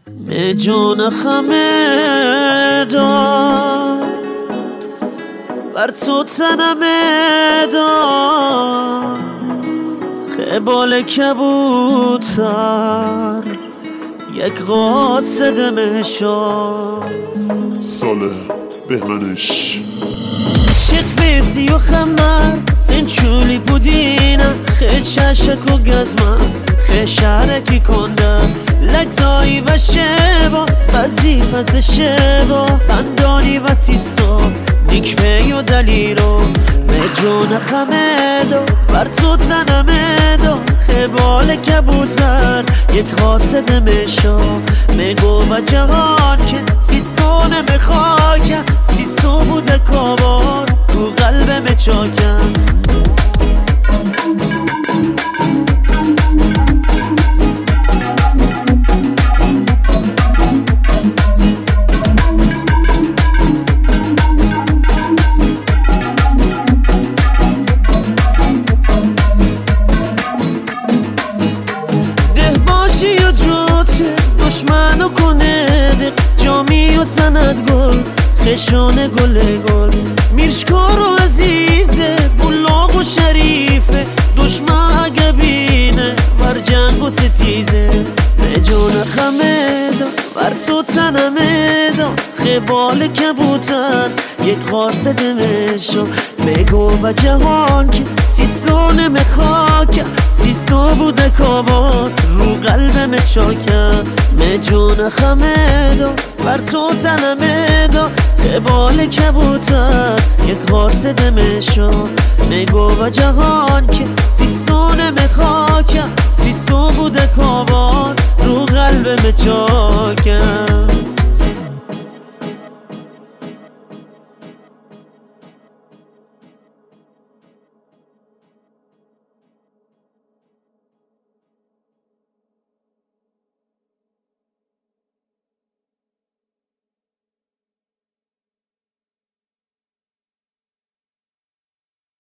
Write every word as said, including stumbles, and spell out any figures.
به جون خمه دار بر تو تنم دار قبال کبوتر یک قاصد مشا ساله بهمنش شیخ فیزی و خمر این چولی پودینه خی چشک و گزمه خی شرکی کندم لگزایی و شبا بزی پس شبا بندانی و سیستا نیکمه و دلیرو به جون خمه دو بر تو تنمه دو خبال کبوتر یک قاصد مشا میگو و جهان که سیستون مخاکه سیستو بوده کابار تو قلب مچاکم دشمنو کنه دق جامی و سند گل خشان گل گل میرشکار و عزیزه بلاغ و شریفه دشمن اگه بینه بر جنگ و ستیزه به جون خمه دا بر تو تنمه دا خبال کبوتر یک قاصد مشا بگو و جهان که سیستون مخاکه سیستو بوده کابات رو قلب مچاکم به جون خمه دا بر تو تنمه دا خبال کبوتر یک قاصد مشا بگو و جهان که سیستون مخاکه سیستو بوده کابات رو قلب مچاکم